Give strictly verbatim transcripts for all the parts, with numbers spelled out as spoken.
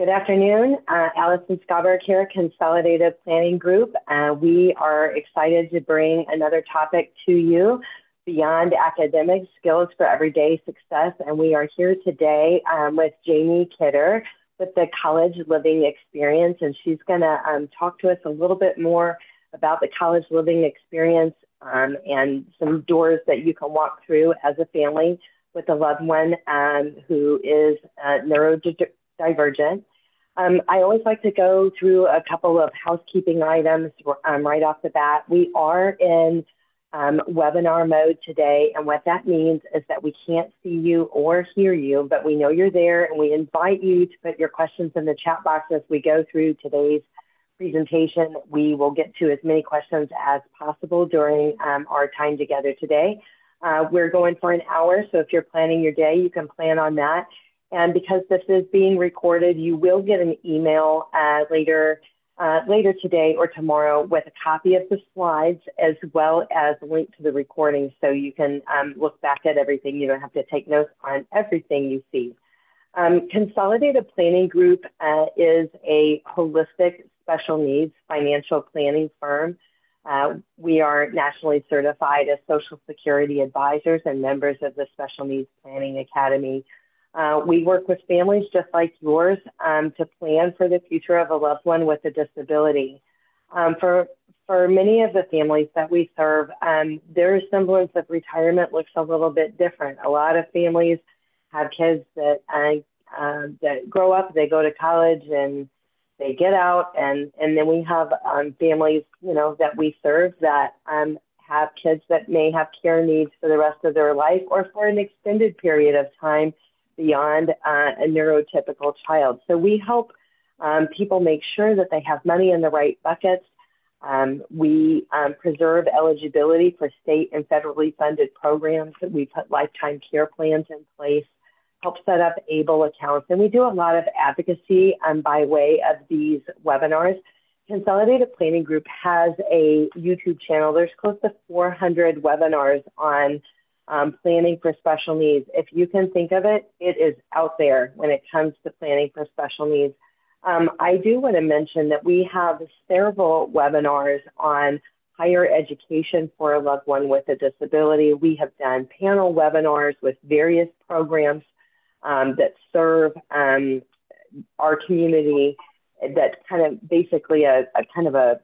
Good afternoon. Uh, Allison Schaberg here, Consolidated Planning Group. Uh, we are excited to bring another topic to you beyond academic skills for everyday success. And we are here today um, with Jamie Kidder with the College Living Experience. And she's going to um, talk to us a little bit more about the College Living Experience um, and some doors that you can walk through as a family with a loved one um, who is uh, neurodivergent. Um, I always like to go through a couple of housekeeping items um, right off the bat. We are in um, webinar mode today, and what that means is that we can't see you or hear you, but we know you're there, and we invite you to put your questions in the chat box as we go through today's presentation. We will get to as many questions as possible during um, our time together today. Uh, we're going for an hour, so if you're planning your day, you can plan on that. And because this is being recorded, you will get an email uh, later, uh, later today or tomorrow with a copy of the slides as well as a link to the recording so you can um, look back at everything. You don't have to take notes on everything you see. Um, Consolidated Planning Group uh, is a holistic special needs financial planning firm. Uh, we are nationally certified as Social Security advisors and members of the Special Needs Planning Academy. Uh, we work with families just like yours um, to plan for the future of a loved one with a disability. Um, for, for many of the families that we serve, um, their semblance of retirement looks a little bit different. A lot of families have kids that, uh, uh, that grow up, they go to college and they get out, and, and then we have um, families, you know, that we serve that um, have kids that may have care needs for the rest of their life or for an extended period of time beyond uh, a neurotypical child. So we help um, people make sure that they have money in the right buckets. Um, we um, preserve eligibility for state and federally funded programs. We put lifetime care plans in place, help set up ABLE accounts, and we do a lot of advocacy um, by way of these webinars. Consolidated Planning Group has a YouTube channel. There's close to four hundred webinars on Um, planning for special needs. If you can think of it, it is out there when it comes to planning for special needs. Um, I do want to mention that we have several webinars on higher education for a loved one with a disability. We have done panel webinars with various programs um, that serve um, our community, that kind of basically a, a kind of a,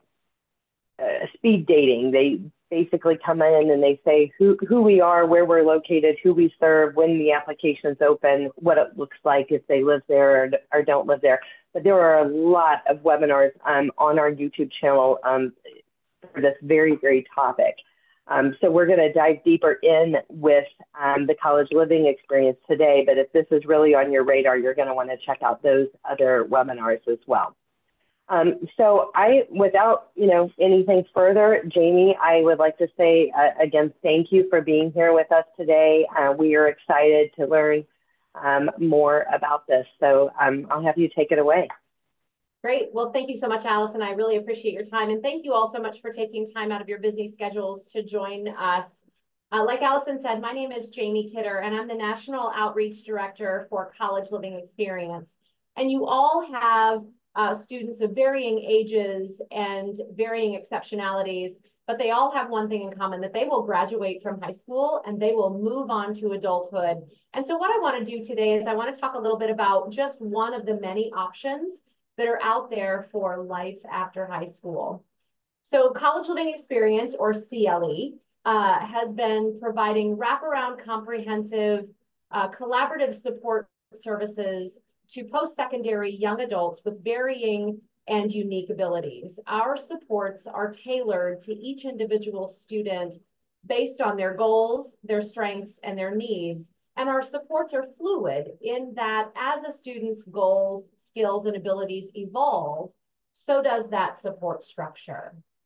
a speed dating. They basically come in and they say who, who we are, where we're located, who we serve, when the application's open, what it looks like if they live there or, or don't live there. But there are a lot of webinars um, on our YouTube channel um, for this very, very topic. Um, so we're going to dive deeper in with um, the College Living Experience today, but if this is really on your radar, you're going to want to check out those other webinars as well. Um, so I, without, you know, anything further, Jamie, I would like to say, uh, again, thank you for being here with us today. Uh, we are excited to learn um, more about this. So um, I'll have you take it away. Great. Well, thank you so much, Allison. I really appreciate your time. And thank you all so much for taking time out of your busy schedules to join us. Uh, like Allison said, my name is Jamie Kidder, and I'm the National Outreach Director for College Living Experience. And you all have Uh, students of varying ages and varying exceptionalities, but they all have one thing in common, that they will graduate from high school and they will move on to adulthood. And so what I want to do today is I want to talk a little bit about just one of the many options that are out there for life after high school. So College Living Experience, or C L E, uh, has been providing wraparound comprehensive uh, collaborative support services to post-secondary young adults with varying and unique abilities. Our supports are tailored to each individual student based on their goals, their strengths, and their needs. And our supports are fluid in that as a student's goals, skills, and abilities evolve, so does that support structure.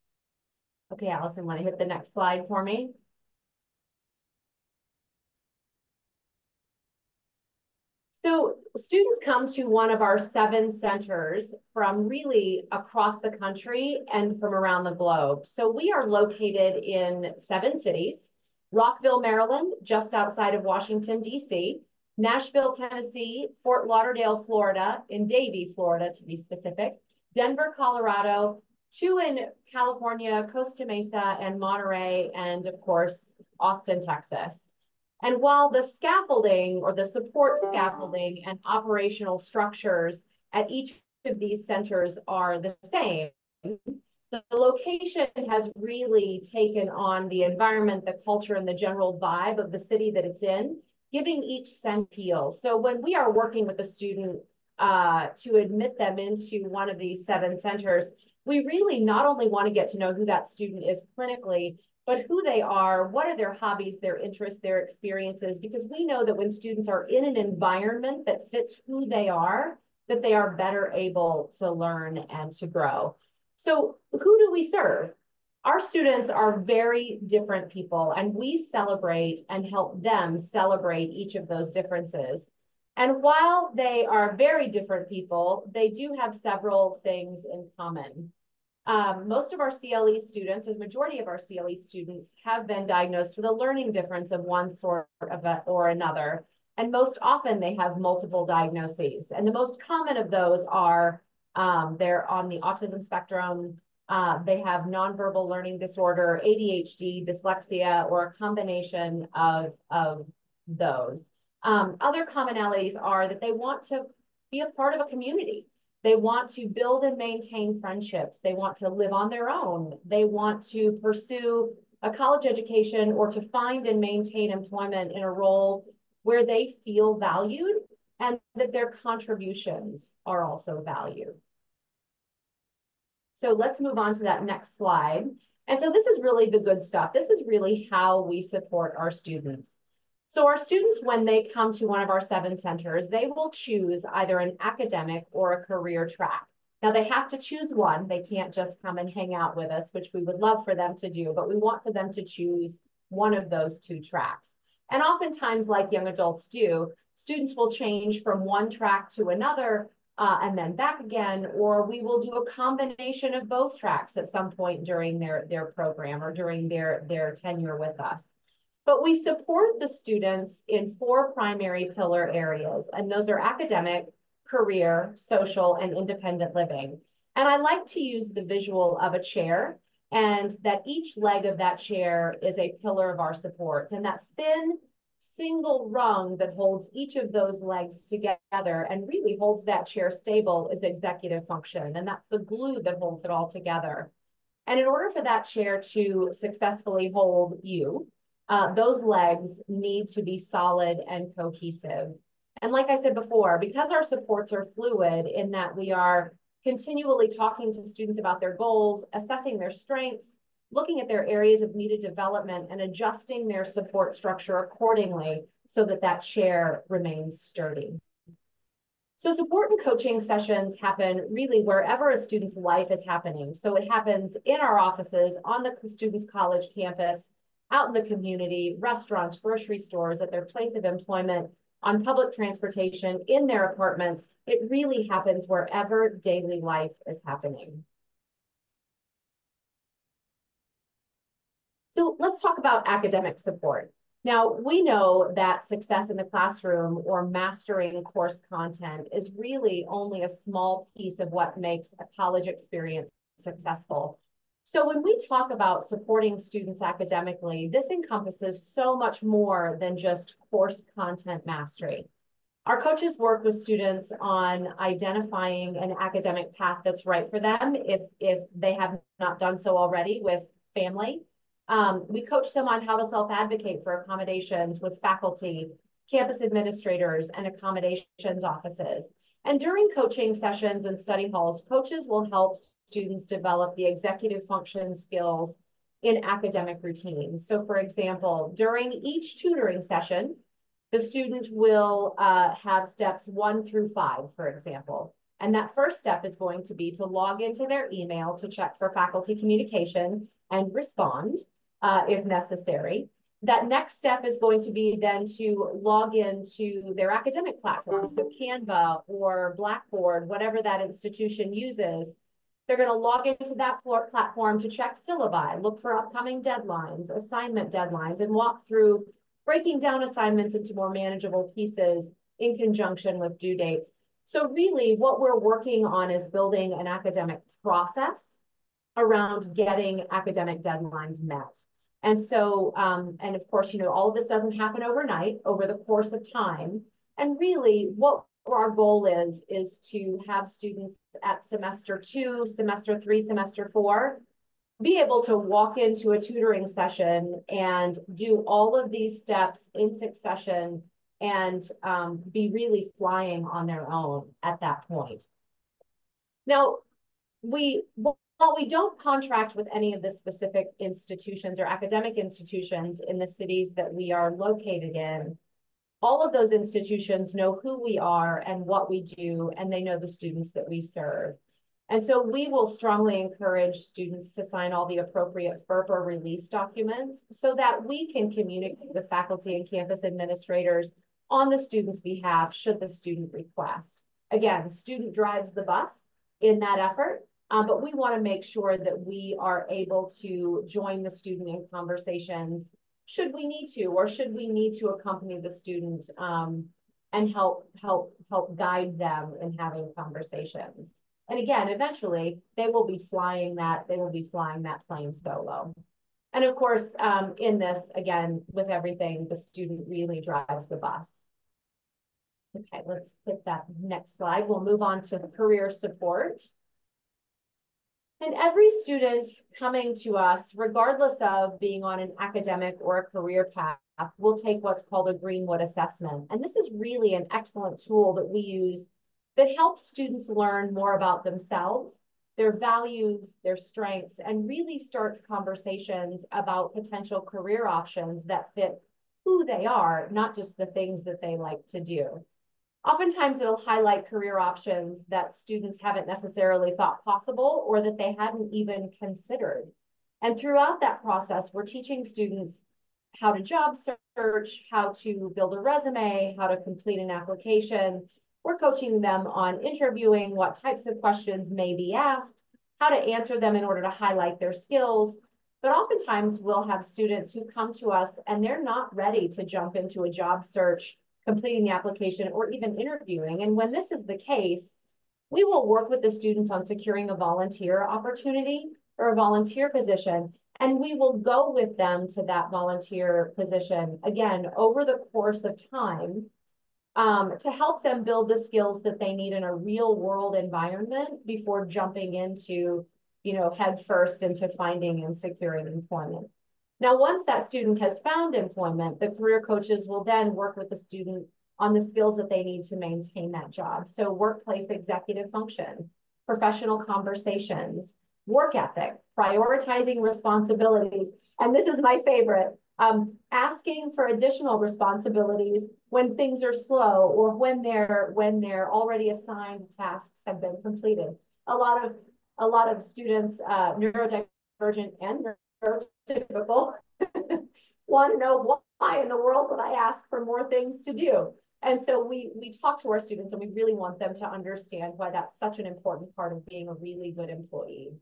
Okay, Allison, want to hit the next slide for me? So students come to one of our seven centers from really across the country and from around the globe. So we are located in seven cities: Rockville, Maryland, just outside of Washington, D C, Nashville, Tennessee, Fort Lauderdale, Florida, in Davie, Florida, to be specific, Denver, Colorado, two in California, Costa Mesa and Monterey, and of course, Austin, Texas. And while the scaffolding or the support scaffolding and operational structures at each of these centers are the same, the location has really taken on the environment, the culture, and the general vibe of the city that it's in, giving each center appeal. So when we are working with a student uh, to admit them into one of these seven centers, we really not only want to get to know who that student is clinically, but who they are, what are their hobbies, their interests, their experiences, because we know that when students are in an environment that fits who they are, that they are better able to learn and to grow. So who do we serve? Our students are very different people, and we celebrate and help them celebrate each of those differences. And while they are very different people, they do have several things in common. Um, most of our C L E students, a majority of our C L E students, have been diagnosed with a learning difference of one sort of a, or another. And most often they have multiple diagnoses. And the most common of those are um, they're on the autism spectrum, uh, they have nonverbal learning disorder, A D H D, dyslexia, or a combination of, of those. Um, other commonalities are that they want to be a part of a community. They want to build and maintain friendships. They want to live on their own. They want to pursue a college education or to find and maintain employment in a role where they feel valued and that their contributions are also valued. So let's move on to that next slide. And so this is really the good stuff. This is really how we support our students. So our students, when they come to one of our seven centers, they will choose either an academic or a career track. Now they have to choose one. They can't just come and hang out with us, which we would love for them to do, but we want for them to choose one of those two tracks. And oftentimes, like young adults do, students will change from one track to another uh, and then back again, or we will do a combination of both tracks at some point during their, their program or during their, their tenure with us. But we support the students in four primary pillar areas, and those are academic, career, social, and independent living. And I like to use the visual of a chair, and that each leg of that chair is a pillar of our supports. And that thin single rung that holds each of those legs together and really holds that chair stable is executive function. And that's the glue that holds it all together. And in order for that chair to successfully hold you, uh, those legs need to be solid and cohesive. And like I said before, because our supports are fluid in that we are continually talking to students about their goals, assessing their strengths, looking at their areas of needed development, and adjusting their support structure accordingly so that that chair remains sturdy. So support and coaching sessions happen really wherever a student's life is happening. So it happens in our offices, on the student's college campus, out in the community, restaurants, grocery stores, at their place of employment, on public transportation, in their apartments. It really happens wherever daily life is happening. So let's talk about academic support. Now, we know that success in the classroom or mastering course content is really only a small piece of what makes a college experience successful. So when we talk about supporting students academically, this encompasses so much more than just course content mastery. Our coaches work with students on identifying an academic path that's right for them if, if they have not done so already with family. Um, we coach them on how to self-advocate for accommodations with faculty, campus administrators, and accommodations offices. And during coaching sessions and study halls, coaches will help students develop the executive function skills in academic routines. So for example, during each tutoring session, the student will uh, have steps one through five, for example. And that first step is going to be to log into their email to check for faculty communication and respond uh, if necessary. That next step is going to be then to log into their academic platforms, so Canva or Blackboard, whatever that institution uses. They're going to log into that platform to check syllabi, look for upcoming deadlines, assignment deadlines, and walk through breaking down assignments into more manageable pieces in conjunction with due dates. So really what we're working on is building an academic process around getting academic deadlines met. And so, um, and of course, you know, all of this doesn't happen overnight, over the course of time. And really what our goal is, is to have students at semester two, semester three, semester four, be able to walk into a tutoring session and do all of these steps in succession and um, be really flying on their own at that point. Now, we, while we don't contract with any of the specific institutions or academic institutions in the cities that we are located in, all of those institutions know who we are and what we do, and they know the students that we serve. And so we will strongly encourage students to sign all the appropriate FERPA release documents so that we can communicate with faculty and campus administrators on the student's behalf should the student request. Again, the student drives the bus in that effort, um, but we want to make sure that we are able to join the student in conversations should we need to, or should we need to accompany the student um, and help, help, help guide them in having conversations. And again, eventually they will be flying that, they will be flying that plane solo. And of course, um, in this, again, with everything, the student really drives the bus. Okay, let's hit that next slide. We'll move on to career support. And every student coming to us, regardless of being on an academic or a career path, will take what's called a Greenwood assessment. And this is really an excellent tool that we use that helps students learn more about themselves, their values, their strengths, and really starts conversations about potential career options that fit who they are, not just the things that they like to do. Oftentimes it'll highlight career options that students haven't necessarily thought possible or that they hadn't even considered. And throughout that process, we're teaching students how to job search, how to build a resume, how to complete an application. We're coaching them on interviewing, what types of questions may be asked, how to answer them in order to highlight their skills. But oftentimes we'll have students who come to us and they're not ready to jump into a job search, completing the application, or even interviewing. And when this is the case, we will work with the students on securing a volunteer opportunity or a volunteer position, and we will go with them to that volunteer position, again, over the course of time, um, to help them build the skills that they need in a real world environment before jumping into, you know, head first into finding and securing employment. Now, once that student has found employment, the career coaches will then work with the student on the skills that they need to maintain that job. So workplace executive function, professional conversations, work ethic, prioritizing responsibilities. And this is my favorite, um, asking for additional responsibilities when things are slow or when they're, when their already assigned tasks have been completed. A lot of, a lot of students, uh, neurodivergent and neurotypical, want to know why in the world would I ask for more things to do? And so we, we talk to our students and we really want them to understand why that's such an important part of being a really good employee.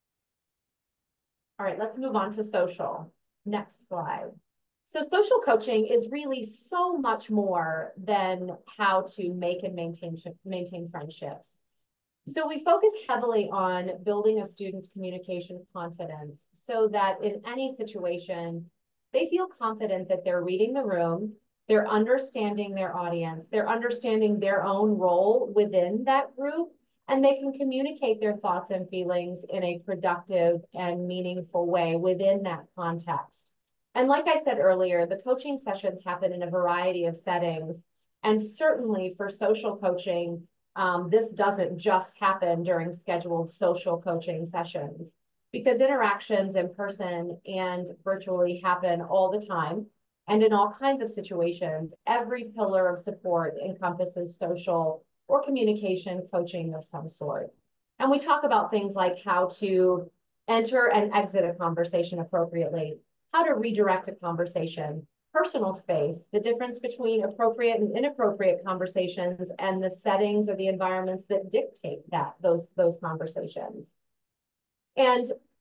All right, let's move on to social. Next slide. So social coaching is really so much more than how to make and maintain, maintain friendships. So we focus heavily on building a student's communication confidence so that in any situation, they feel confident that they're reading the room, they're understanding their audience, they're understanding their own role within that group, and they can communicate their thoughts and feelings in a productive and meaningful way within that context. And like I said earlier, the coaching sessions happen in a variety of settings. And certainly for social coaching, um, this doesn't just happen during scheduled social coaching sessions, because interactions in person and virtually happen all the time. And in all kinds of situations, every pillar of support encompasses social or communication coaching of some sort. And we talk about things like how to enter and exit a conversation appropriately, how to redirect a conversation, personal space, the difference between appropriate and inappropriate conversations, and the settings or the environments that dictate that those, those conversations. And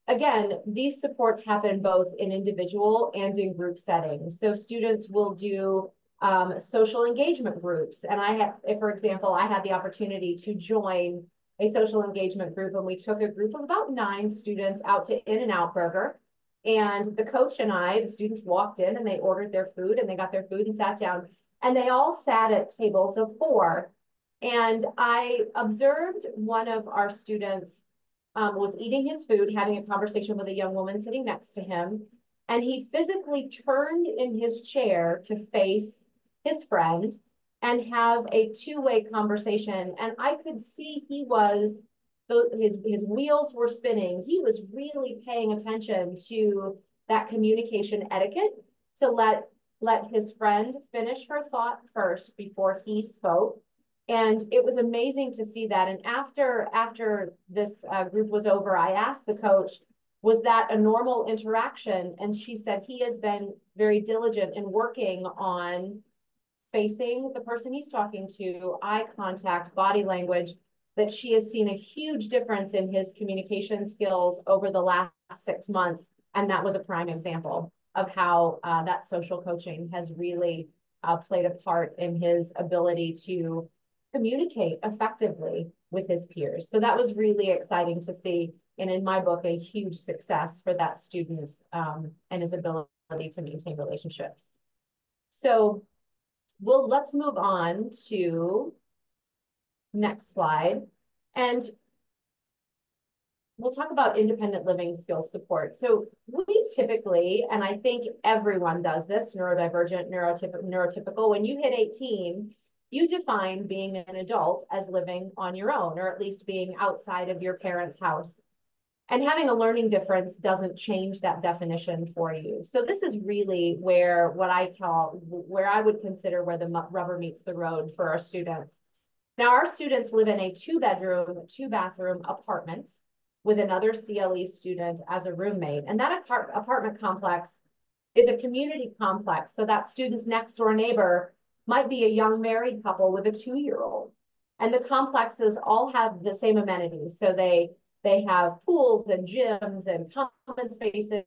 again, these supports happen both in individual and in group settings. So students will do um, social engagement groups. And I have, if, for example, I had the opportunity to join a social engagement group, and we took a group of about nine students out to In-N-Out Burger. And the coach and I, the students walked in and they ordered their food and they got their food and sat down. And they all sat at tables of four. And I observed one of our students um, was eating his food, having a conversation with a young woman sitting next to him. And he physically turned in his chair to face his friend and have a two-way conversation. And I could see he was, his, his wheels were spinning. He was really paying attention to that communication etiquette to let, let his friend finish her thought first before he spoke. And it was amazing to see that. And after, after this uh, group was over, I asked the coach, was that a normal interaction? And she said he has been very diligent in working on facing the person he's talking to, eye contact, body language, that she has seen a huge difference in his communication skills over the last six months. And that was a prime example of how uh, that social coaching has really uh, played a part in his ability to communicate effectively with his peers. So that was really exciting to see. And in my book, a huge success for that student um, and his ability to maintain relationships. So well, let's move on to next slide. And we'll talk about independent living skills support. So we typically, and I think everyone does this, neurodivergent, neurotyp neurotypical, when you hit eighteen, you define being an adult as living on your own, or at least being outside of your parents' house. And having a learning difference doesn't change that definition for you. So this is really where what I call, where I would consider where the rubber meets the road for our students. Now, our students live in a two bedroom, two bathroom apartment with another C L E student as a roommate. And that apart apartment complex is a community complex. So that student's next door neighbor might be a young married couple with a two-year-old. And the complexes all have the same amenities. So they They have pools and gyms and common spaces,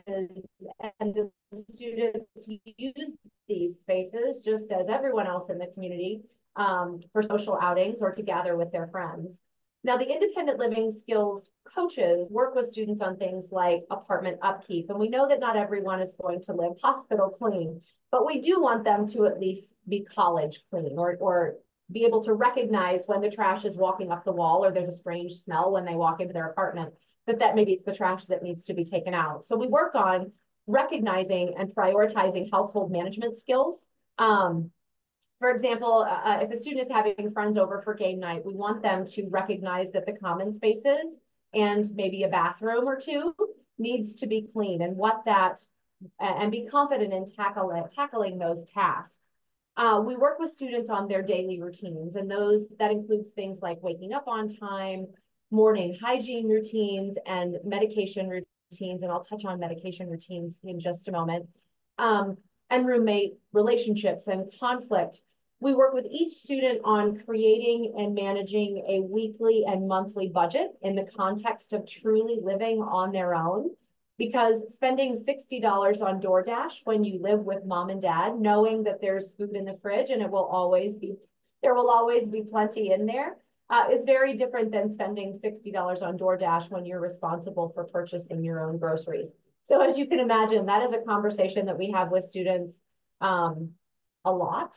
and the students use these spaces just as everyone else in the community um, for social outings or to gather with their friends. Now, the independent living skills coaches work with students on things like apartment upkeep, and we know that not everyone is going to live hospital clean, but we do want them to at least be college clean or, or be able to recognize when the trash is walking up the wall or there's a strange smell when they walk into their apartment, that that maybe it's the trash that needs to be taken out. So we work on recognizing and prioritizing household management skills. Um, for example, uh, if a student is having friends over for game night, we want them to recognize that the common spaces and maybe a bathroom or two needs to be clean, and what that, and be confident in tackling, tackling those tasks. Uh, we work with students on their daily routines, and those that includes things like waking up on time, morning hygiene routines, and medication routines. And I'll touch on medication routines in just a moment. Um, and roommate relationships and conflict. We work with each student on creating and managing a weekly and monthly budget in the context of truly living on their own. Because spending sixty dollars on DoorDash when you live with mom and dad, knowing that there's food in the fridge and it will always be, there will always be plenty in there, uh, is very different than spending sixty dollars on DoorDash when you're responsible for purchasing your own groceries. So as you can imagine, that is a conversation that we have with students um, a lot,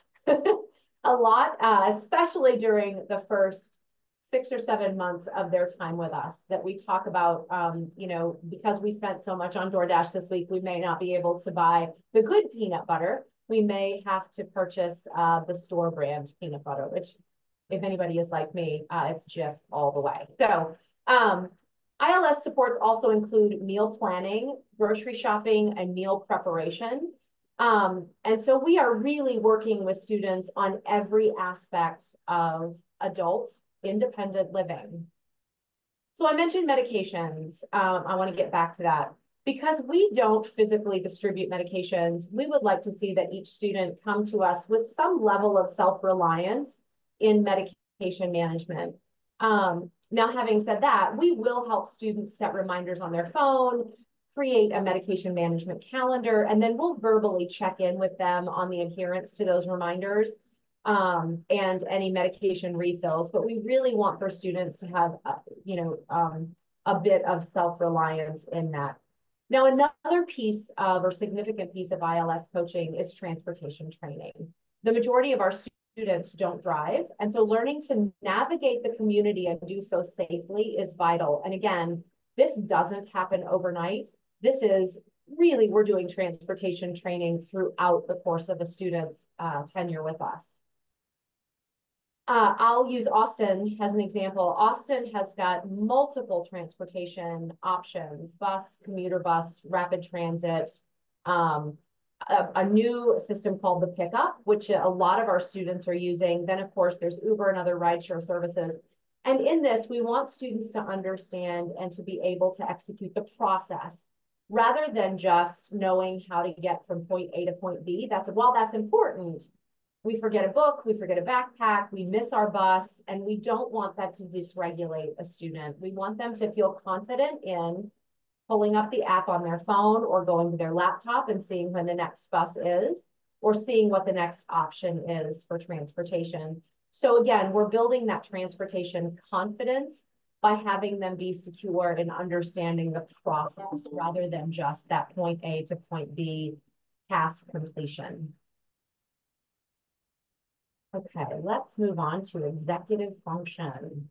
a lot, uh, especially during the first six or seven months of their time with us, that we talk about, um, you know, because we spent so much on DoorDash this week, we may not be able to buy the good peanut butter. We may have to purchase uh, the store brand peanut butter, which if anybody is like me, uh, it's Jif all the way. So um, I L S supports also include meal planning, grocery shopping, and meal preparation. Um, and so we are really working with students on every aspect of adult independent living. So I mentioned medications. Um, I want to get back to that. Because we don't physically distribute medications, we would like to see that each student come to us with some level of self-reliance in medication management. Um, now, having said that, we will help students set reminders on their phone, create a medication management calendar, and then we'll verbally check in with them on the adherence to those reminders um, and any medication refills. But we really want for students to have, uh, you know, um, a bit of self-reliance in that. Now, another piece of or significant piece of I L S coaching is transportation training. The majority of our students don't drive, and so learning to navigate the community and do so safely is vital. And again, this doesn't happen overnight. This is really, we're doing transportation training throughout the course of a student's uh, tenure with us. Uh, I'll use Austin as an example. Austin has got multiple transportation options: bus, commuter bus, rapid transit, um, a, a new system called the Pickup, which a lot of our students are using. Then, of course, there's Uber and other rideshare services. And in this, we want students to understand and to be able to execute the process rather than just knowing how to get from point A to point B. That's, while that's important, we forget a book, we forget a backpack, we miss our bus, and we don't want that to dysregulate a student. We want them to feel confident in pulling up the app on their phone or going to their laptop and seeing when the next bus is, or seeing what the next option is for transportation. So again, we're building that transportation confidence by having them be secure in understanding the process rather than just that point A to point B task completion. Okay, let's move on to executive function.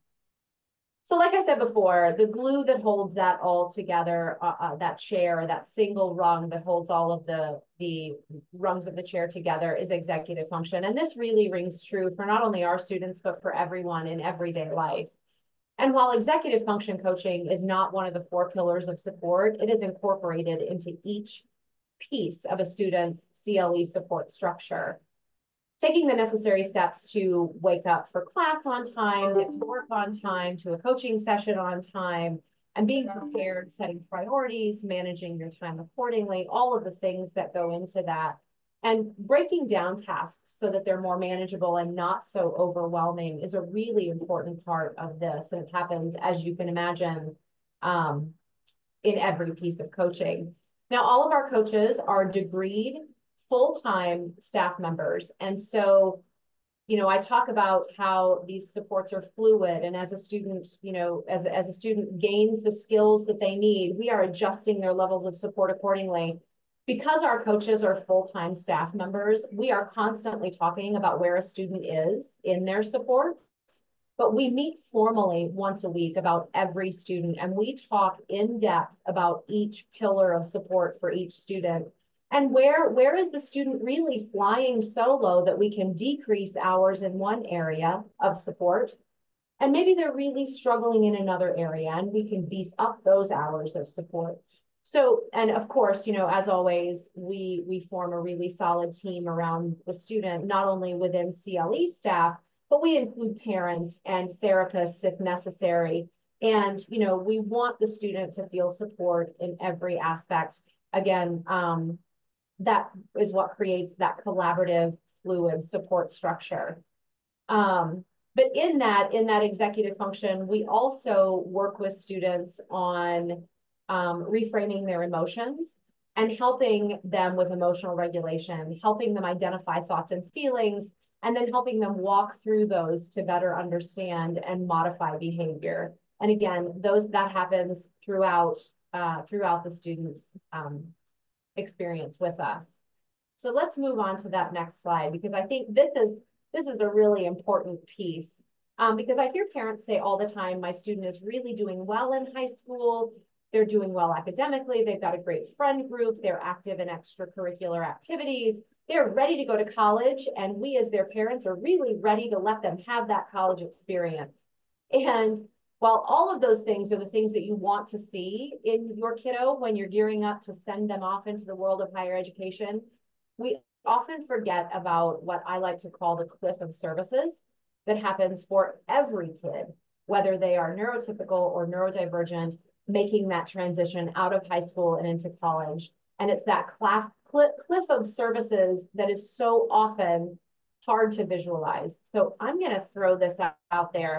So like I said before, the glue that holds that all together, uh, uh, that chair, that single rung that holds all of the, the rungs of the chair together is executive function. And this really rings true for not only our students, but for everyone in everyday life. And while executive function coaching is not one of the four pillars of support, it is incorporated into each piece of a student's C L E support structure. Taking the necessary steps to wake up for class on time, get to work on time, to a coaching session on time, and being prepared, setting priorities, managing your time accordingly, all of the things that go into that, and breaking down tasks so that they're more manageable and not so overwhelming is a really important part of this. And it happens, as you can imagine, um, in every piece of coaching. Now, all of our coaches are degreed full-time staff members. And so, you know, I talk about how these supports are fluid. And as a student, you know, as, as a student gains the skills that they need, we are adjusting their levels of support accordingly. Because our coaches are full-time staff members, we are constantly talking about where a student is in their supports. But we meet formally once a week about every student, and we talk in depth about each pillar of support for each student. And where, where is the student really flying solo that we can decrease hours in one area of support? And maybe they're really struggling in another area and we can beef up those hours of support. So, and of course, you know, as always, we, we form a really solid team around the student, not only within C L E staff, but we include parents and therapists if necessary. And, you know, we want the student to feel support in every aspect. Again, um, that is what creates that collaborative, fluid support structure. Um, but in that, in that executive function, we also work with students on um, reframing their emotions and helping them with emotional regulation, helping them identify thoughts and feelings, and then helping them walk through those to better understand and modify behavior. And again, those that happens throughout, uh, throughout the students' um, experience with us. So let's move on to that next slide, because I think this is this is a really important piece, um, because I hear parents say all the time, my student is really doing well in high school, they're doing well academically, they've got a great friend group, they're active in extracurricular activities, they're ready to go to college, and we as their parents are really ready to let them have that college experience. And while all of those things are the things that you want to see in your kiddo when you're gearing up to send them off into the world of higher education, we often forget about what I like to call the cliff of services that happens for every kid, whether they are neurotypical or neurodivergent, making that transition out of high school and into college. And it's that cliff of services that is so often hard to visualize. So I'm going to throw this out there.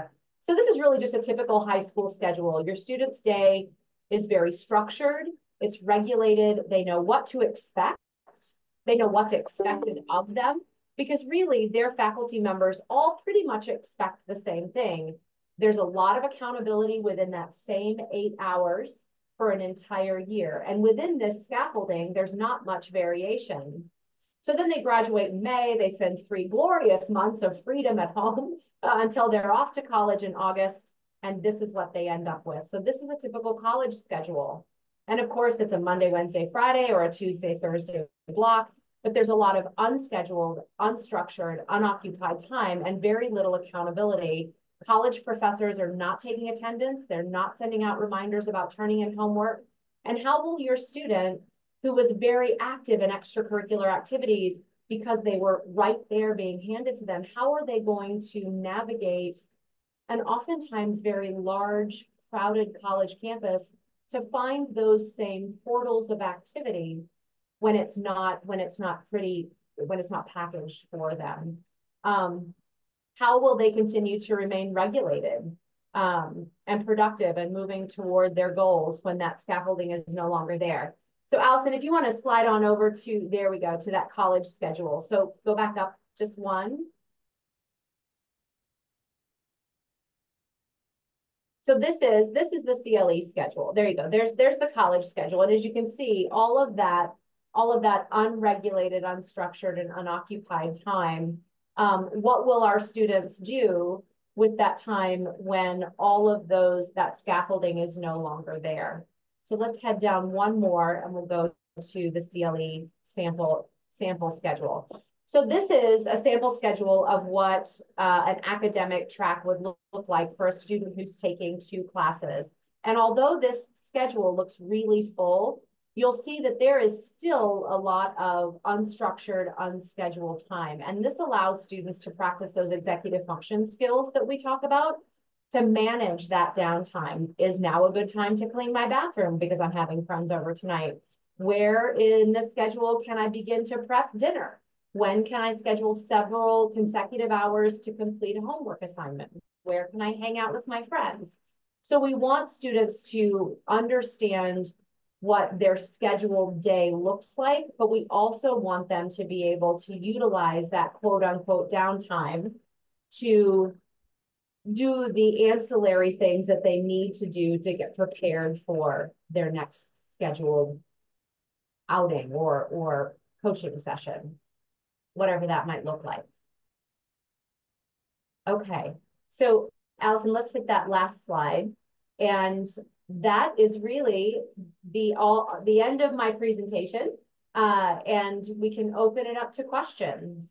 So this is really just a typical high school schedule. Your student's day is very structured. It's regulated. They know what to expect. They know what's expected of them, because really their faculty members all pretty much expect the same thing. There's a lot of accountability within that same eight hours for an entire year. And within this scaffolding, there's not much variation. So then they graduate in May. They spend three glorious months of freedom at home uh, until they're off to college in August. And this is what they end up with. So this is a typical college schedule. And of course, it's a Monday, Wednesday, Friday, or a Tuesday, Thursday block. But there's a lot of unscheduled, unstructured, unoccupied time and very little accountability. College professors are not taking attendance. They're not sending out reminders about turning in homework. And how will your student, who was very active in extracurricular activities because they were right there being handed to them, how are they going to navigate an oftentimes very large, crowded college campus to find those same portals of activity when it's not, when it's not pretty, when it's not packaged for them? Um, how will they continue to remain regulated um, and productive and moving toward their goals when that scaffolding is no longer there? So Allison, if you want to slide on over to, there we go, to that college schedule. So go back up just one. So this is, this is the C L E schedule. There you go. There's, there's the college schedule. And as you can see, all of that, all of that unregulated, unstructured, and unoccupied time, um, what will our students do with that time when all of those, that scaffolding is no longer there? So let's head down one more and we'll go to the C L E sample, sample schedule. So this is a sample schedule of what uh, an academic track would look, look like for a student who's taking two classes. And although this schedule looks really full, you'll see that there is still a lot of unstructured, unscheduled time. And this allows students to practice those executive function skills that we talk about, to manage that downtime. Is now a good time to clean my bathroom because I'm having friends over tonight? Where in the schedule can I begin to prep dinner? When can I schedule several consecutive hours to complete a homework assignment? Where can I hang out with my friends? So we want students to understand what their scheduled day looks like, but we also want them to be able to utilize that quote unquote downtime to do the ancillary things that they need to do to get prepared for their next scheduled outing or, or coaching session, whatever that might look like. Okay, so Allison, let's hit that last slide. And that is really the all the end of my presentation. Uh, and we can open it up to questions.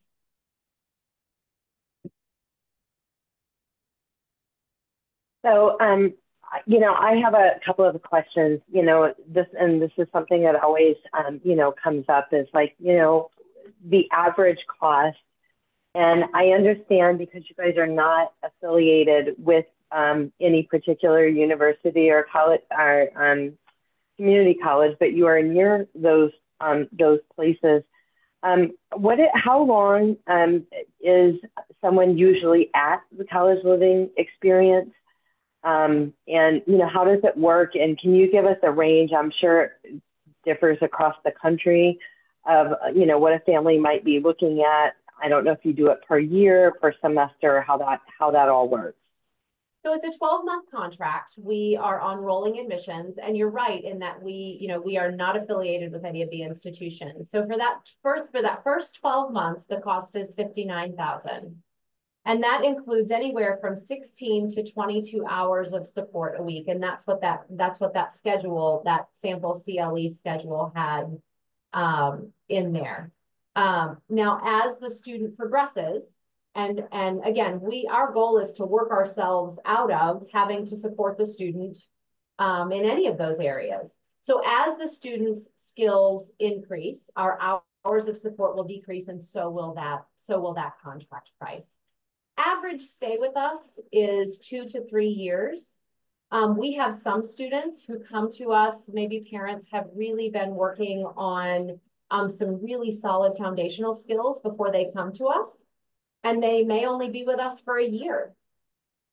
So, um, you know, I have a couple of questions, you know, this, and this is something that always, um, you know, comes up is like, you know, the average cost. And I understand because you guys are not affiliated with um, any particular university or college or um, community college, but you are near those, um, those places. Um, what, it, how long um, is someone usually at the college living experience? Um, and, you know, how does it work? And can you give us a range? I'm sure it differs across the country of, you know, what a family might be looking at. I don't know if you do it per year, per semester, how that, how that all works. So it's a twelve month contract. We are on rolling admissions, and you're right in that we, you know, we are not affiliated with any of the institutions. So for that first, for that first twelve months, the cost is fifty-nine thousand dollars. And that includes anywhere from sixteen to twenty-two hours of support a week. And that's what that, that's what that schedule, that sample C L E schedule had um, in there. Um, now, as the student progresses, and, and again, we, our goal is to work ourselves out of having to support the student um, in any of those areas. So as the student's skills increase, our hours of support will decrease, and so will that, so will that contract price. Average stay with us is two to three years. Um, we have some students who come to us, maybe parents have really been working on um, some really solid foundational skills before they come to us, and they may only be with us for a year.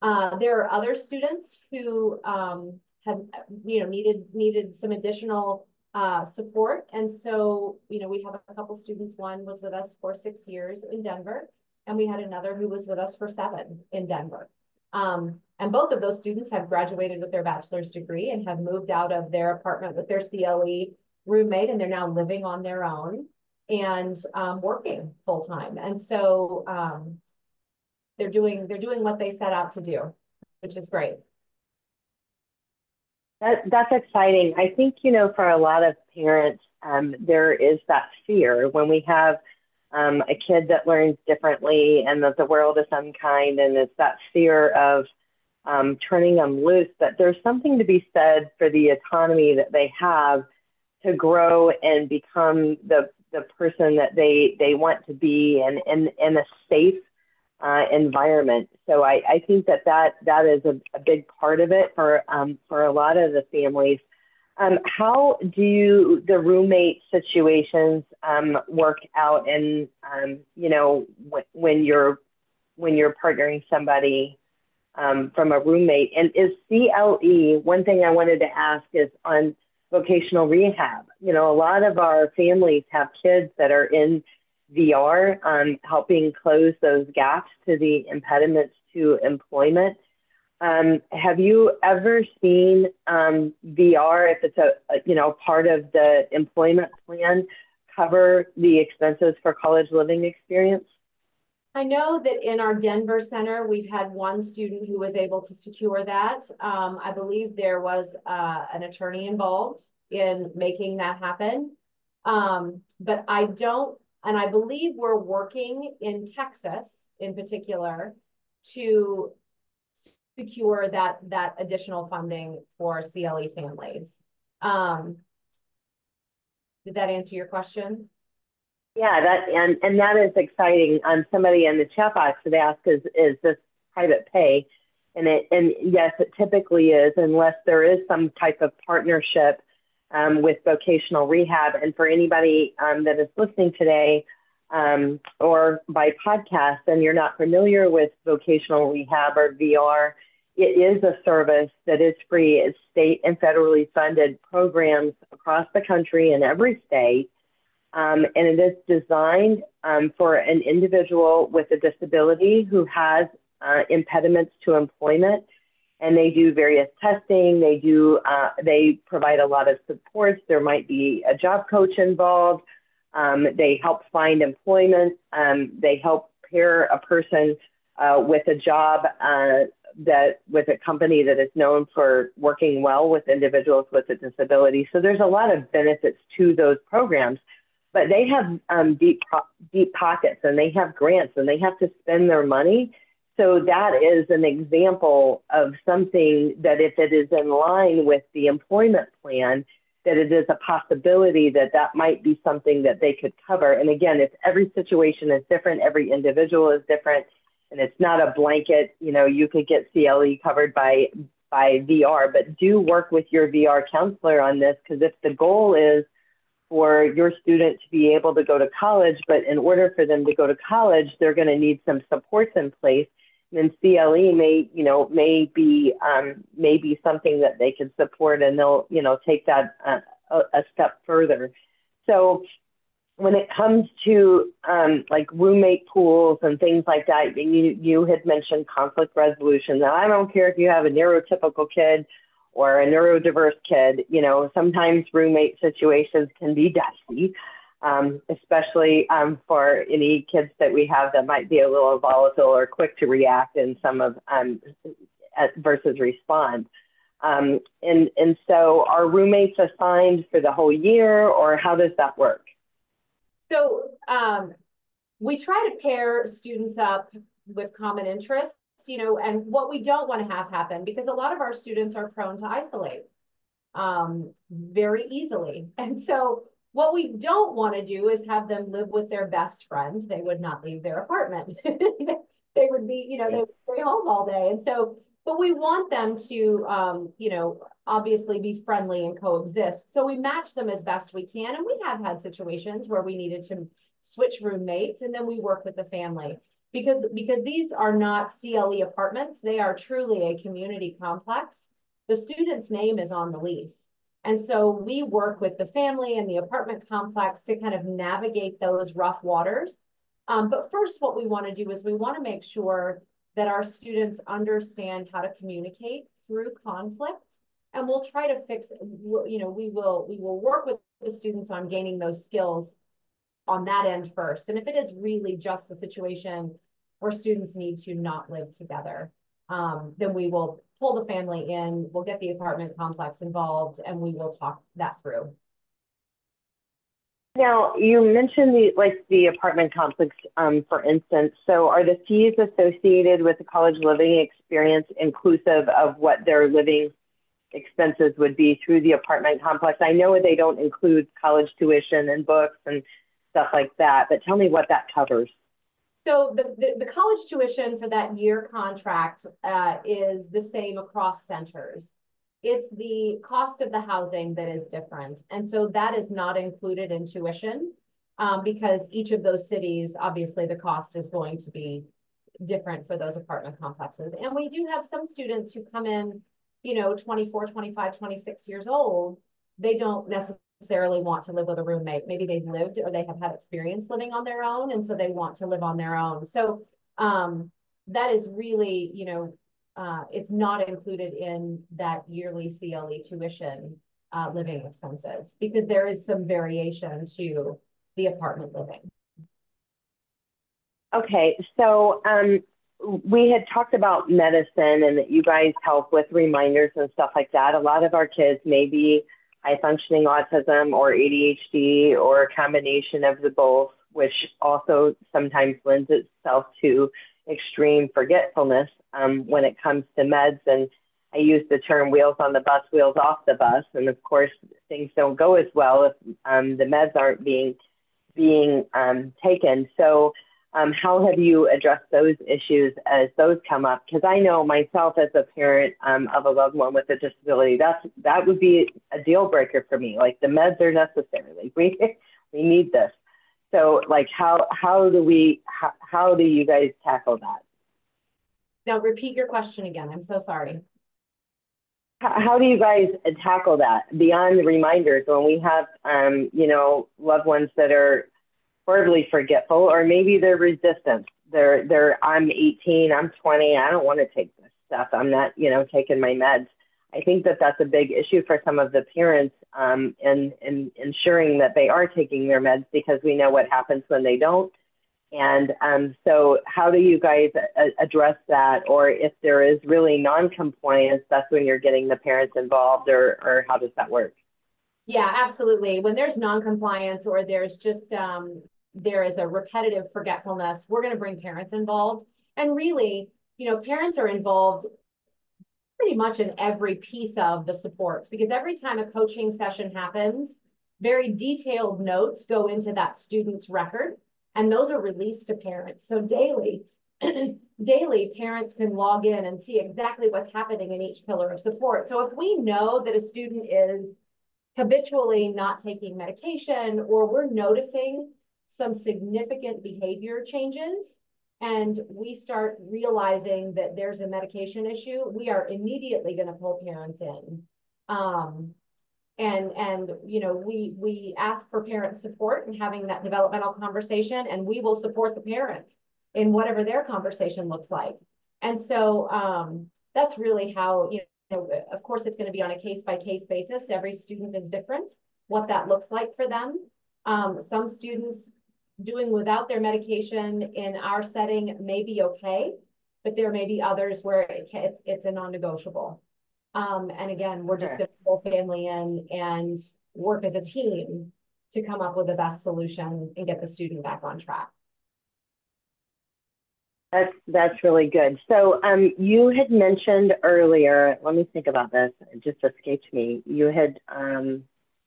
Uh, there are other students who um, have, you know, needed needed some additional uh, support. And so, you know, we have a couple students. One was with us for six years in Denver, and we had another who was with us for seven in Denver. Um, and both of those students have graduated with their bachelor's degree and have moved out of their apartment with their C L E roommate, and they're now living on their own and um, working full time. And so um, they're doing they're doing what they set out to do, which is great. That, that's exciting. I think, you know, for a lot of parents, um, there is that fear when we have um, a kid that learns differently and that the world is unkind, and it's that fear of um, turning them loose. But there's something to be said for the autonomy that they have to grow and become the the person that they they want to be, and in in a safe uh, environment. So I, I think that that, that is a, a big part of it for um, for a lot of the families. Um, how do you, the roommate situations um, work out? And um, you know, when, when you're when you're partnering somebody um, from a roommate, and is C L E, one thing I wanted to ask is on vocational rehab. You know, a lot of our families have kids that are in V R, um, helping close those gaps to the impediments to employment. Um, have you ever seen um, V R, if it's a, a, you know, part of the employment plan, cover the expenses for college living experience? I know that in our Denver center, we've had one student who was able to secure that. Um, I believe there was uh, an attorney involved in making that happen. Um, but I don't, and I believe we're working in Texas in particular to secure that, that additional funding for C L E families. Um, did that answer your question? Yeah, that and, and that is exciting. Um, somebody in the chat box had asked, is, is this private pay? And it and yes, it typically is, unless there is some type of partnership um, with vocational rehab. And for anybody um, that is listening today um, or by podcast and you're not familiar with vocational rehab or V R, it is a service that is free. It's state and federally funded programs across the country in every state. Um, and it is designed um, for an individual with a disability who has uh, impediments to employment. And they do various testing. They do. Uh, they provide a lot of supports. There might be a job coach involved. Um, they help find employment. Um, they help pair a person uh, with a job uh, that with a company that is known for working well with individuals with a disability. So there's a lot of benefits to those programs. But they have um, deep, deep pockets, and they have grants, and they have to spend their money. So that is an example of something that if it is in line with the employment plan, that it is a possibility that that might be something that they could cover. And again, if every situation is different, every individual is different, and it's not a blanket, you know, you could get C L E covered by, by V R, but do work with your V R counselor on this, because if the goal is for your student to be able to go to college, but in order for them to go to college, they're going to need some supports in place. And then C L E may, you know, may be, um, may be something that they can support, and they'll, you know, take that uh, a, a step further. So when it comes to um, like roommate pools and things like that, you, you had mentioned conflict resolution. Now, I don't care if you have a neurotypical kid or a neurodiverse kid, you know, sometimes roommate situations can be dicey, um, especially um, for any kids that we have that might be a little volatile or quick to react in some of um, versus respond. Um, and, and so are roommates assigned for the whole year, or how does that work? So um, we try to pair students up with common interests. You know, and what we don't want to have happen, because a lot of our students are prone to isolate um, very easily. And so what we don't want to do is have them live with their best friend. They would not leave their apartment. They would be, you know, they would stay home all day. And so, but we want them to, um, you know, obviously be friendly and coexist. So we match them as best we can. And we have had situations where we needed to switch roommates, and then we work with the family. because, because these are not C L E apartments. They are truly a community complex. The student's name is on the lease. And so we work with the family and the apartment complex to kind of navigate those rough waters. Um, but first, what we want to do is we want to make sure that our students understand how to communicate through conflict. And we'll try to fix, you know, we will, we will work with the students on gaining those skills on that end first. And if it is really just a situation where students need to not live together, um, then we will pull the family in, we'll get the apartment complex involved, and we will talk that through. Now, you mentioned the like the apartment complex, um, for instance. So are the fees associated with the college living experience inclusive of what their living expenses would be through the apartment complex? I know they don't include college tuition and books and stuff like that, but tell me what that covers. So the, the, the college tuition for that year contract uh, is the same across centers. It's the cost of the housing that is different. And so that is not included in tuition um, because each of those cities, obviously the cost is going to be different for those apartment complexes. And we do have some students who come in, you know, twenty-four, twenty-five, twenty-six years old. They don't necessarily want to live with a roommate. Maybe they've lived or they have had experience living on their own. And so they want to live on their own. So um, that is really, you know, uh, it's not included in that yearly C L E tuition uh, living expenses because there is some variation to the apartment living. Okay, so um, we had talked about medicine and that you guys help with reminders and stuff like that. A lot of our kids may be high functioning autism or A D H D or a combination of the both, which also sometimes lends itself to extreme forgetfulness um, when it comes to meds. And I use the term wheels on the bus, wheels off the bus. And of course, things don't go as well if um, the meds aren't being, being um, taken. So Um, how have you addressed those issues as those come up? Because I know myself as a parent um, of a loved one with a disability, that's, that would be a deal breaker for me. Like the meds are necessary. Like we, we need this. So like how, how do we, how, how do you guys tackle that? Now repeat your question again. I'm so sorry. How, how do you guys tackle that beyond the reminders when we have, um, you know, loved ones that are horribly forgetful, or maybe they're resistant. They're, they're, I'm eighteen, I'm twenty, I don't want to take this stuff. I'm not, you know, taking my meds. I think that that's a big issue for some of the parents um, in, in ensuring that they are taking their meds because we know what happens when they don't. And um, so how do you guys a- address that? Or if there is really non-compliance, that's when you're getting the parents involved, or, or how does that work? Yeah, absolutely. When there's non-compliance or there's just, um, there is a repetitive forgetfulness, we're going to bring parents involved. And really, you know, parents are involved pretty much in every piece of the supports because every time a coaching session happens, very detailed notes go into that student's record and those are released to parents. So daily, daily parents can log in and see exactly what's happening in each pillar of support. So if we know that a student is habitually not taking medication, or we're noticing some significant behavior changes, and we start realizing that there's a medication issue, we are immediately going to pull parents in. Um, and, and, you know, we, we ask for parent support and having that developmental conversation, and we will support the parent in whatever their conversation looks like. And so um, that's really how, you know, of course, it's going to be on a case-by-case basis. Every student is different, what that looks like for them. Um, some students doing without their medication in our setting may be okay, but there may be others where it can, it's, it's a non-negotiable. Um, and again, we're just going to pull family in and work as a team to come up with the best solution and get the student back on track. That's, that's really good. So um, you had mentioned earlier, let me think about this, it just escaped me. You had, um,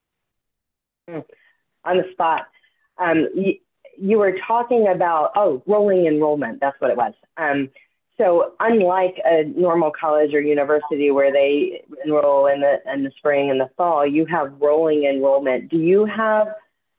on the spot, um, you, you were talking about, oh, rolling enrollment, that's what it was. Um, so unlike a normal college or university where they enroll in the, in the spring and the fall, you have rolling enrollment. Do you have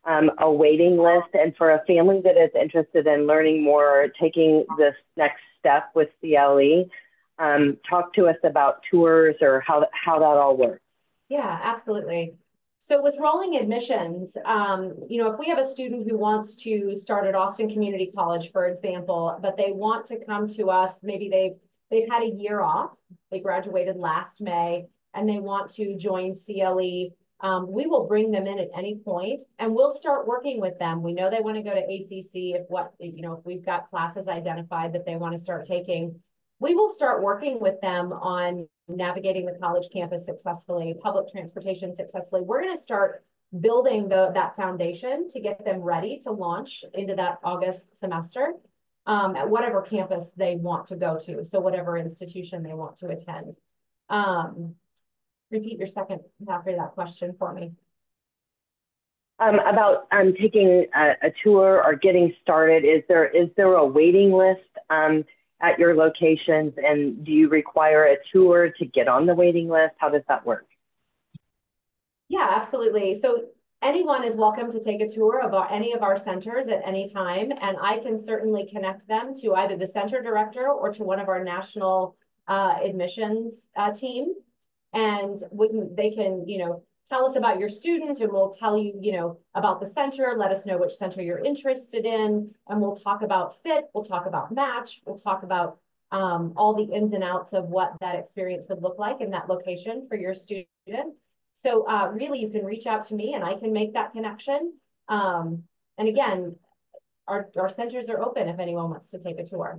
um, a waiting list. And for a family that is interested in learning more or taking this next step with C L E, um, talk to us about tours or how, how that all works. Yeah, absolutely. So with rolling admissions, um, you know, if we have a student who wants to start at Austin Community College, for example, but they want to come to us, maybe they've they've had a year off, they graduated last May, and they want to join C L E, um, we will bring them in at any point, and we'll start working with them. We know they want to go to A C C. If what you know, if we've got classes identified that they want to start taking, we will start working with them on navigating the college campus successfully, public transportation successfully. We're going to start building the, that foundation to get them ready to launch into that August semester um, at whatever campus they want to go to. So whatever institution they want to attend. Um, repeat your second half of that question for me. Um, about um, taking a, a tour or getting started, is there is there a waiting list um, at your locations, and do you require a tour to get on the waiting list? How does that work? Yeah, absolutely. So anyone is welcome to take a tour of our, any of our centers at any time, and I can certainly connect them to either the center director or to one of our national uh, admissions uh, team. And we can, they can, you know, tell us about your student, and we'll tell you, you know, about the center, let us know which center you're interested in, and we'll talk about fit, we'll talk about match, we'll talk about um, all the ins and outs of what that experience would look like in that location for your student. So uh, really, you can reach out to me and I can make that connection. Um, and again, our, our centers are open if anyone wants to take a tour.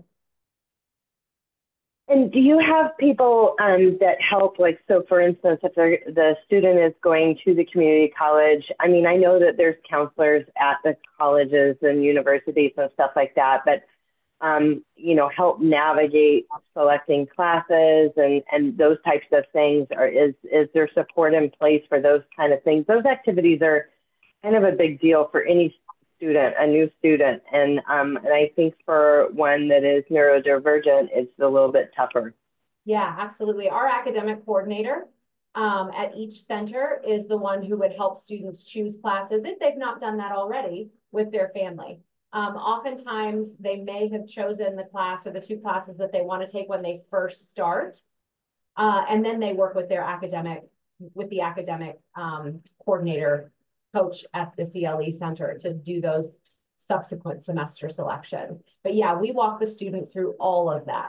And do you have people um, that help, like, so for instance, if the student is going to the community college, I mean, I know that there's counselors at the colleges and universities and stuff like that, but, um, you know, help navigate selecting classes and, and those types of things, or is, is there support in place for those kind of things? Those activities are kind of a big deal for any student, a new student. And, um, and I think for one that is neurodivergent, it's a little bit tougher. Yeah, absolutely. Our academic coordinator um, at each center is the one who would help students choose classes if they've not done that already with their family. Um, oftentimes they may have chosen the class or the two classes that they want to take when they first start. Uh, and then they work with their academic, with the academic um, coordinator coach at the C L E center to do those subsequent semester selections. But yeah, we walk the student through all of that.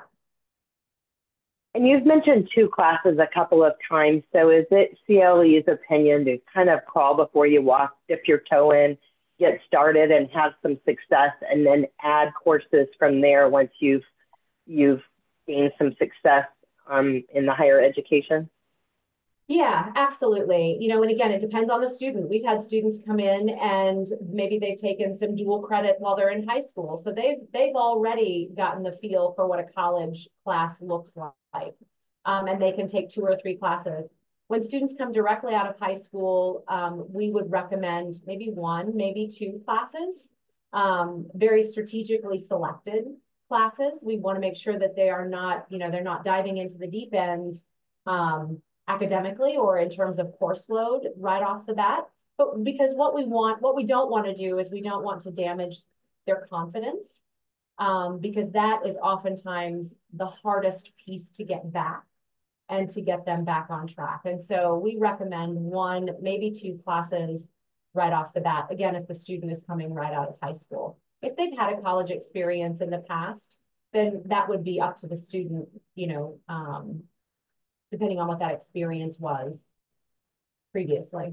And you've mentioned two classes a couple of times. So is it C L E's opinion to kind of crawl before you walk, dip your toe in, get started and have some success, and then add courses from there once you've, you've gained some success um, in the higher education? Yeah, absolutely. You know, and again, it depends on the student. We've had students come in and maybe they've taken some dual credit while they're in high school. So they've they've already gotten the feel for what a college class looks like. Um, and they can take two or three classes. When students come directly out of high school, um, we would recommend maybe one, maybe two classes, um, very strategically selected classes. We want to make sure that they are not, you know, they're not diving into the deep end um, academically or in terms of course load right off the bat. But because what we want, what we don't want to do is we don't want to damage their confidence um, because that is oftentimes the hardest piece to get back and to get them back on track. And so we recommend one, maybe two classes right off the bat. Again, if the student is coming right out of high school. If they've had a college experience in the past, then that would be up to the student, you know, um, depending on what that experience was previously.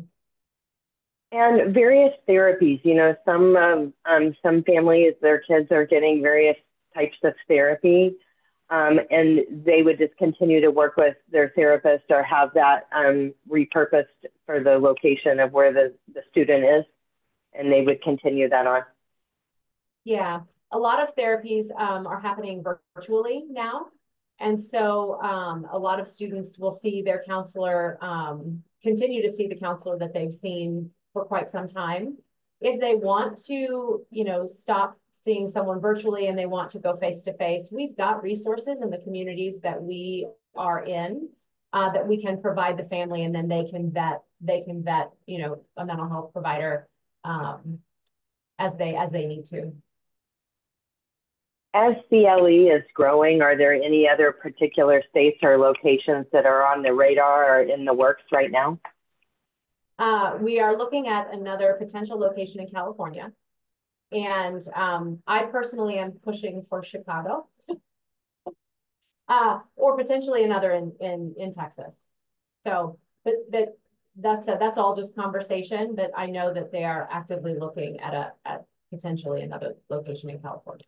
And various therapies, you know, some um, um, some families, their kids are getting various types of therapy, um, and they would just continue to work with their therapist or have that um, repurposed for the location of where the, the student is, and they would continue that on. Yeah, a lot of therapies um, are happening virtually now. And so um, a lot of students will see their counselor, um, continue to see the counselor that they've seen for quite some time. If they want to, you know, stop seeing someone virtually and they want to go face to face, we've got resources in the communities that we are in uh, that we can provide the family, and then they can vet, they can vet, you know, a mental health provider um, as they as they need to. As C L E is growing, are there any other particular states or locations that are on the radar or in the works right now? Uh, we are looking at another potential location in California. And um, I personally am pushing for Chicago. uh, or potentially another in, in, in Texas. So, but that that's a, that's all just conversation, but I know that they are actively looking at a at potentially another location in California.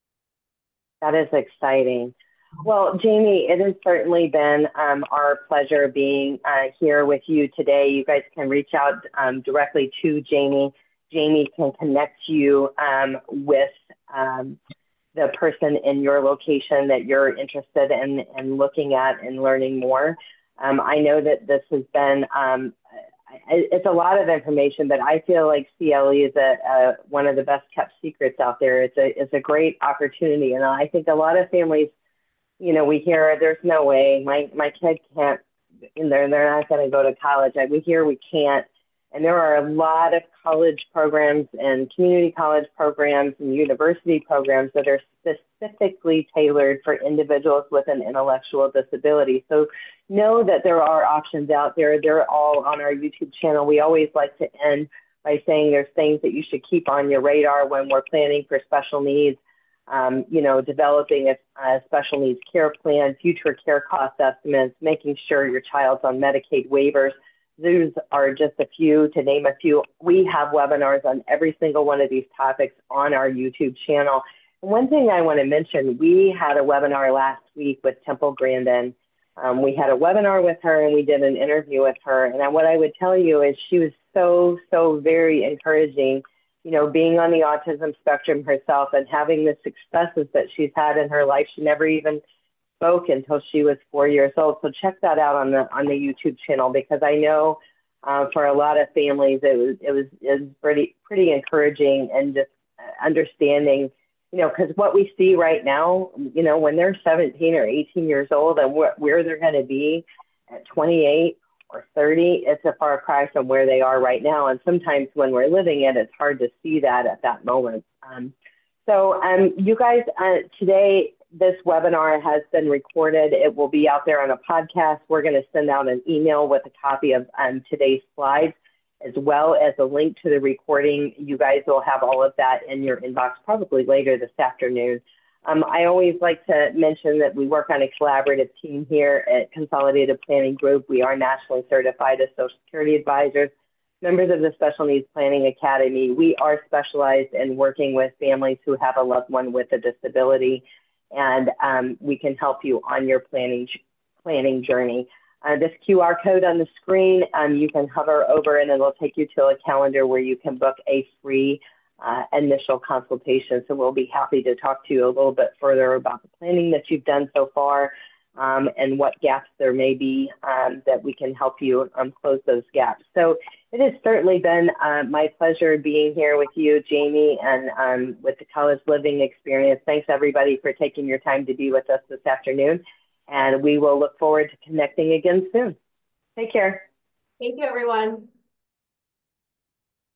That is exciting. Well, Jamie, it has certainly been um, our pleasure being uh, here with you today. You guys can reach out um, directly to Jamie. Jamie can connect you um, with um, the person in your location that you're interested in, in looking at and learning more. Um, I know that this has been, um, it's a lot of information, but I feel like C L E is a, a, one of the best kept secrets out there. It's a, it's a great opportunity. And I think a lot of families, you know, we hear there's no way my, my kid can't, and they're, they're not going to go to college. We hear we can't. And there are a lot of college programs and community college programs and university programs that are specifically tailored for individuals with an intellectual disability. So know that there are options out there. They're all on our YouTube channel. We always like to end by saying there's things that you should keep on your radar when we're planning for special needs. Um, you know, developing a, a special needs care plan, future care cost estimates, making sure your child's on Medicaid waivers. Those are just a few, to name a few. We have webinars on every single one of these topics on our YouTube channel. And one thing I want to mention, we had a webinar last week with Temple Grandin. Um, we had a webinar with her and we did an interview with her. And what I would tell you is she was so, so very encouraging, you know, being on the autism spectrum herself and having the successes that she's had in her life. She never even spoke until she was four years old. So check that out on the on the YouTube channel, because I know uh, for a lot of families it was it was it was pretty pretty encouraging and just understanding, you know, because what we see right now, you know, when they're seventeen or eighteen years old and wh where they're going to be at twenty-eight or thirty, it's a far cry from where they are right now. And sometimes when we're living it, it's hard to see that at that moment. Um, so um, you guys, uh, today, this webinar has been recorded. It will be out there on a podcast. We're going to send out an email with a copy of um, today's slides, as well as a link to the recording. You guys will have all of that in your inbox probably later this afternoon. Um, I always like to mention that we work on a collaborative team here at Consolidated Planning Group. We are nationally certified as Social Security advisors, members of the Special Needs Planning Academy. We are specialized in working with families who have a loved one with a disability, and um, we can help you on your planning planning journey. Uh, this Q R code on the screen, um, you can hover over and it'll take you to a calendar where you can book a free uh, initial consultation. So we'll be happy to talk to you a little bit further about the planning that you've done so far um, and what gaps there may be um, that we can help you um, close those gaps. So it has certainly been uh, my pleasure being here with you, Jamie, and um, with the College Living Experience. Thanks, everybody, for taking your time to be with us this afternoon. And we will look forward to connecting again soon. Take care. Thank you, everyone.